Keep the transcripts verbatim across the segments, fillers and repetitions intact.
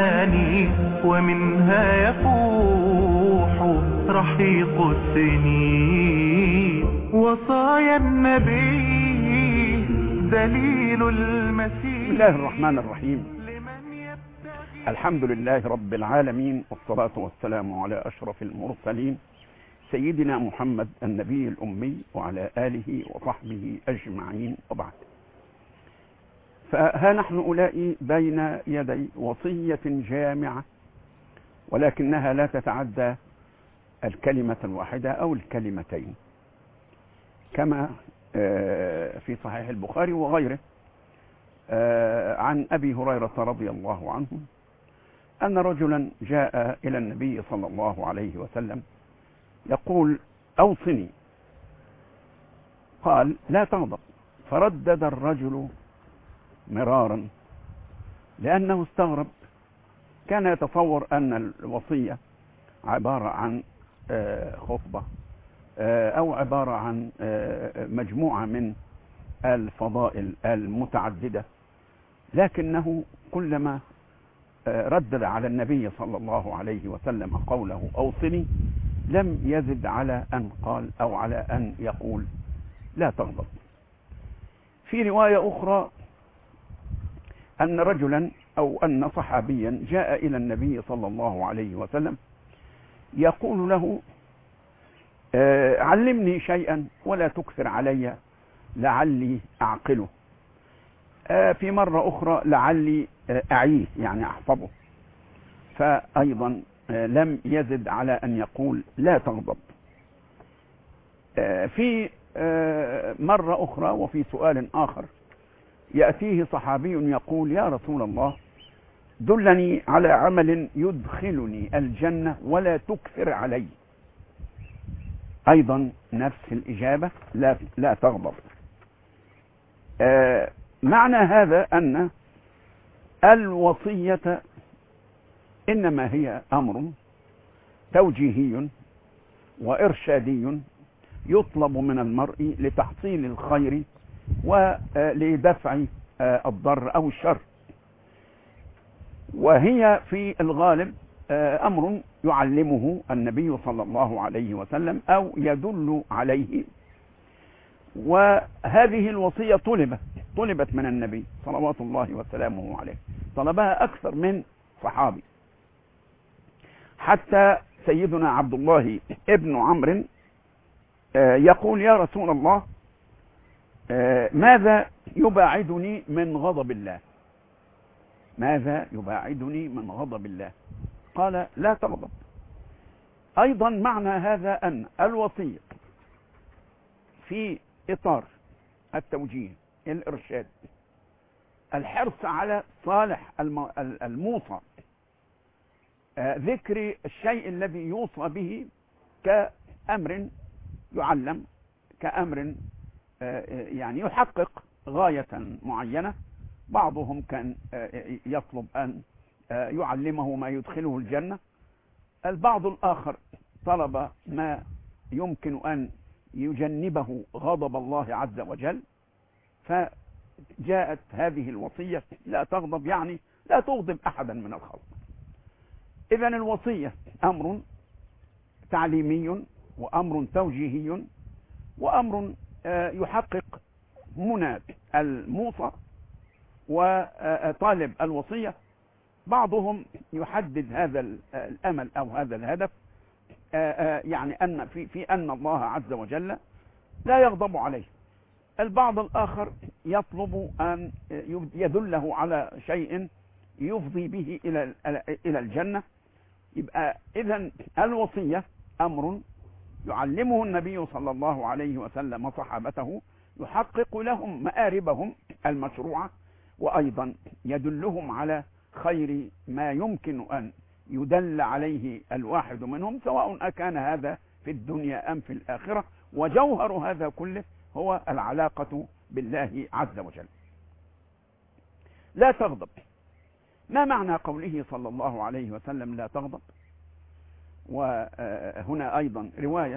أني ومنها يفوح رحيق السنين. وصايا النبي دليل المسير. بسم الله الرحمن الرحيم. الحمد لله رب العالمين، والصلاة والسلام على أشرف المرسلين سيدنا محمد النبي الأمي وعلى آله وصحبه أجمعين، وبعد. فها نحن أولئي بين يدي وصية جامعة، ولكنها لا تتعدى الكلمة الواحدة أو الكلمتين، كما في صحيح البخاري وغيره عن أبي هريرة رضي الله عنه أن رجلا جاء إلى النبي صلى الله عليه وسلم يقول: أوصني. قال: لا تغضب. فردد الرجل مرارا لأنه استغرب، كان يتصور أن الوصية عبارة عن خطبة أو عبارة عن مجموعة من الفضائل المتعددة، لكنه كلما ردد على النبي صلى الله عليه وسلم قوله أوصني لم يزد على أن قال أو على أن يقول لا تغضب. في رواية أخرى أن رجلا أو أن صحابيا جاء إلى النبي صلى الله عليه وسلم يقول له: علمني شيئا ولا تكثر علي لعلي أعقله. في مرة أخرى لعلي أعيه، يعني أحفظه. فأيضا لم يزد على أن يقول لا تغضب. في مرة أخرى وفي سؤال آخر يأتيه صحابي يقول: يا رسول الله دلني على عمل يدخلني الجنة ولا تكثر علي. أيضا نفس الإجابة: لا, لا تغضب. معنى هذا أن الوصية إنما هي أمر توجيهي وإرشادي يطلب من المرء لتحصيل الخير ولدفع الضر أو الشر، وهي في الغالب أمر يعلمه النبي صلى الله عليه وسلم أو يدل عليه. وهذه الوصية طلبت طلبت من النبي صلوات الله وسلامه عليه، طلبها أكثر من صحابي، حتى سيدنا عبد الله ابن عمرو يقول: يا رسول الله ماذا يباعدني من غضب الله؟ ماذا يباعدني من غضب الله؟ قال: لا تغضب. أيضا معنى هذا أن الوصية في إطار التوجيه، الإرشاد، الحرص على صالح الموصى، ذكر الشيء الذي يوصى به كأمر يعلم، كأمر يعني يحقق غاية معينة. بعضهم كان يطلب أن يعلمه ما يدخله الجنة، البعض الآخر طلب ما يمكن أن يجنبه غضب الله عز وجل. فجاءت هذه الوصية: لا تغضب، يعني لا تغضب أحدا من الخلق. إذن الوصية أمر تعليمي وأمر توجيهي وأمر يحقق منى الموصى وطالب الوصية. بعضهم يحدد هذا الأمل أو هذا الهدف يعني أن في, في أن الله عز وجل لا يغضب عليه. البعض الآخر يطلب أن يدله على شيء يفضي به إلى إلى الجنة. يبقى إذن الوصية أمر يعلمه النبي صلى الله عليه وسلم وصحابته، يحقق لهم مآربهم المشروعة، وأيضا يدلهم على خير ما يمكن أن يدل عليه الواحد منهم، سواء أكان هذا في الدنيا أم في الآخرة. وجوهر هذا كله هو العلاقة بالله عز وجل. لا تغضب. ما معنى قوله صلى الله عليه وسلم لا تغضب؟ وهنا أيضا رواية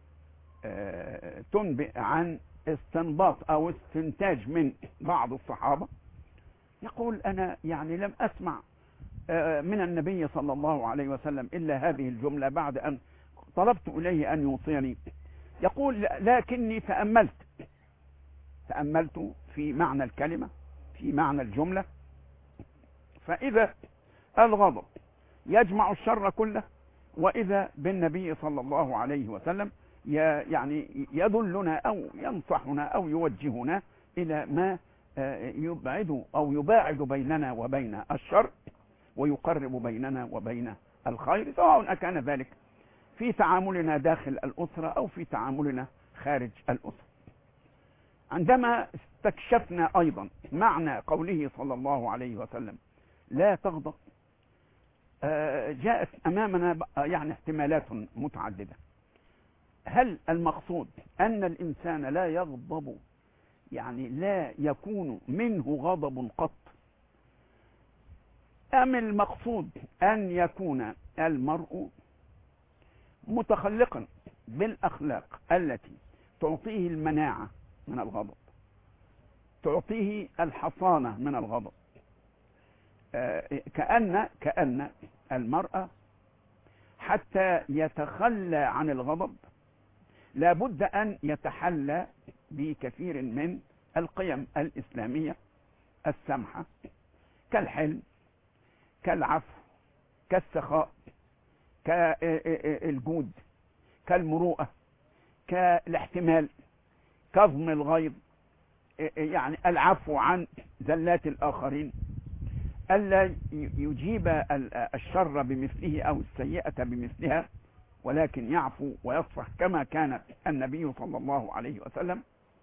تنبئ عن استنباط أو استنتاج من بعض الصحابة، يقول: أنا يعني لم أسمع من النبي صلى الله عليه وسلم إلا هذه الجملة بعد أن طلبت إليه أن يوصيني. يقول: لكني تأملت تأملت في معنى الكلمة، في معنى الجملة، فإذا الغضب يجمع الشر كله، وإذا بالنبي صلى الله عليه وسلم يعني يدلنا أو ينصحنا أو يوجهنا إلى ما يبعد أو يباعد بيننا وبين الشر ويقرب بيننا وبين الخير، سواء أكان ذلك في تعاملنا داخل الأسرة أو في تعاملنا خارج الأسرة. عندما استكشفنا أيضا معنى قوله صلى الله عليه وسلم لا تغضب، جاءت أمامنا يعني احتمالات متعددة. هل المقصود أن الإنسان لا يغضب، يعني لا يكون منه غضب قط، أم المقصود أن يكون المرء متخلقا بالأخلاق التي تعطيه المناعة من الغضب، تعطيه الحصانة من الغضب، كأن كأن المرأة حتى يتخلى عن الغضب لابد أن يتحلى بكثير من القيم الإسلامية السمحة، كالحلم، كالعفو، كالسخاء، كالجود، كالمروءة، كالاحتمال، كظم الغيظ، يعني العفو عن زلات الآخرين، ألا يجيب الشر بمثله أو السيئة بمثلها، ولكن يعفو ويصفح كما كان النبي صلى الله عليه وسلم.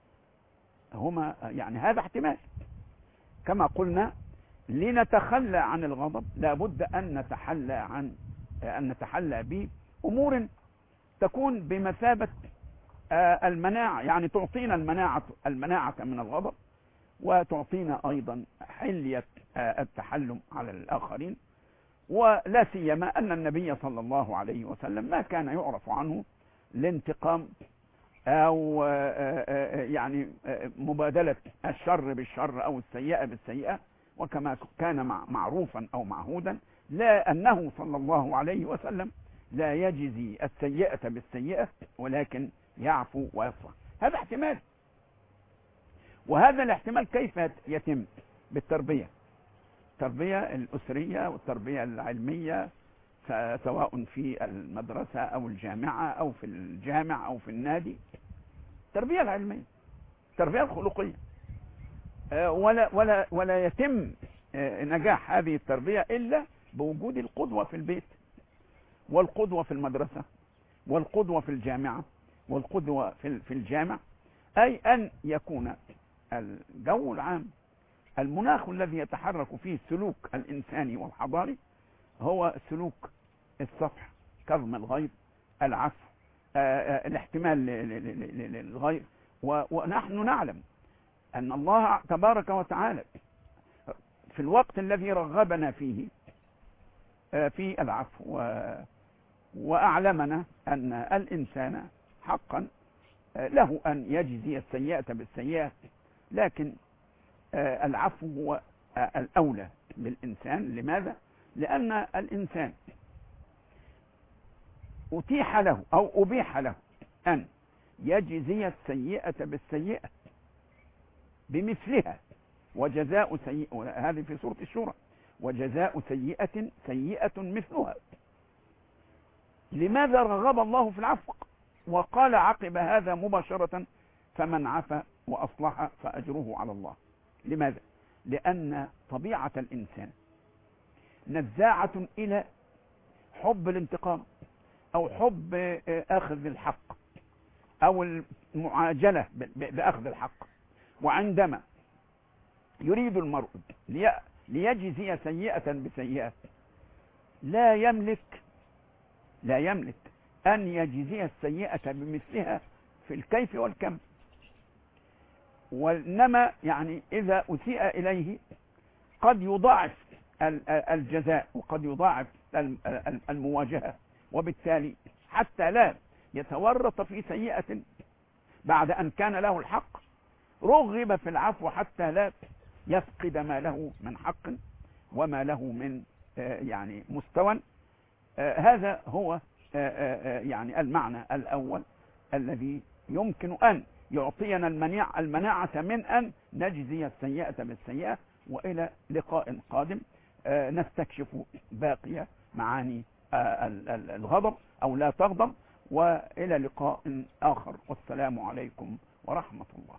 هما يعني هذا احتمال. كما قلنا لنتخلى عن الغضب لابد أن نتحلى عن أن نتحلى بأمور تكون بمثابة المناعة، يعني تعطينا المناعة المناعة من الغضب، وتعطينا أيضا حلية التحلم على الآخرين. ولا سيما أن النبي صلى الله عليه وسلم ما كان يعرف عنه الانتقام أو يعني مبادلة الشر بالشر أو السيئة بالسيئة، وكما كان معروفا أو معهودا، لا أنه صلى الله عليه وسلم لا يجزي السيئة بالسيئة ولكن يعفو ويصفح. هذا احتمال، وهذا الاحتمال كيف يتم؟ بالتربية، التربية الأسرية والتربية العلمية، سواء في المدرسة أو الجامعة أو في الجامع أو في النادي. التربية العلمية، التربية الخلقية، ولا ولا ولا يتم نجاح هذه التربية إلا بوجود القدوة في البيت، والقدوة في المدرسة، والقدوة في الجامعة، والقدوة في في الجامع، أي أن يكون الجو العام، المناخ الذي يتحرك فيه السلوك الإنساني والحضاري هو سلوك الصفح، كظم الغيظ، العفو، الاحتمال للغير. ونحن نعلم أن الله تبارك وتعالى في الوقت الذي رغبنا فيه في العفو وأعلمنا أن الإنسان حقا له أن يجزي السيئة بالسيئة، لكن العفو هو الأولى بالإنسان. لماذا؟ لأن الإنسان أتيح له أو أبيح له أن يجزي السيئة بالسيئة بمثلها، وجزاء سيئة، هذه في سورة الشورى، وجزاء سيئة سيئة مثلها. لماذا رغب الله في العفو وقال عقب هذا مباشرة فمن عفا وأصلح فأجره على الله؟ لماذا؟ لأن طبيعة الإنسان نزاعة إلى حب الانتقام أو حب أخذ الحق أو المعاجلة بأخذ الحق. وعندما يريد المرء ليجزي سيئة بسيئة لا يملك لا يملك أن يجزي السيئة بمثلها في الكيف والكم، وإنما يعني إذا أسيء إليه قد يضاعف الجزاء وقد يضاعف المواجهة، وبالتالي حتى لا يتورط في سيئة بعد أن كان له الحق رغب في العفو حتى لا يفقد ما له من حق وما له من يعني مستوى. هذا هو يعني المعنى الأول الذي يمكن أن يعطينا المناعة المناعة من أن نجزي السيئة بالسيئة. وإلى لقاء قادم نستكشف باقي معاني الغضب أو لا تغضب، وإلى لقاء آخر، والسلام عليكم ورحمة الله.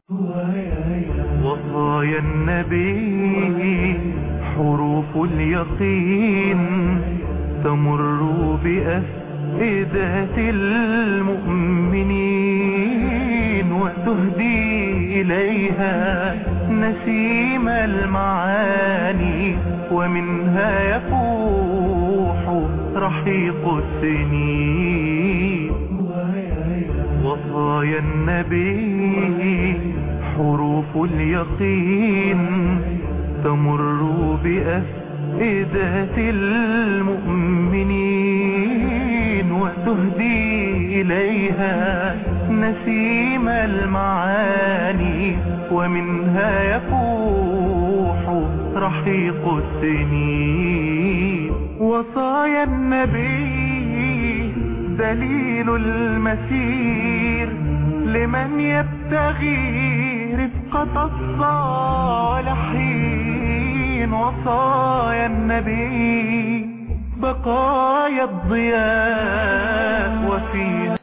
وصايا النبي حروف اليقين تمر بأفئدة المؤمنين، وتهدي إليها نسيم المعاني، ومنها يفوح رحيق السنين. وصايا النبي حروف اليقين تمر بأفئدة المؤمنين، وتهدي إليها نسيم المعاني، ومنها يفوح رحيق السنين. وصايا النبي دليل المسير لمن يبتغي رفقة الصالحين. وصايا النبي بقايا الضياء وفيها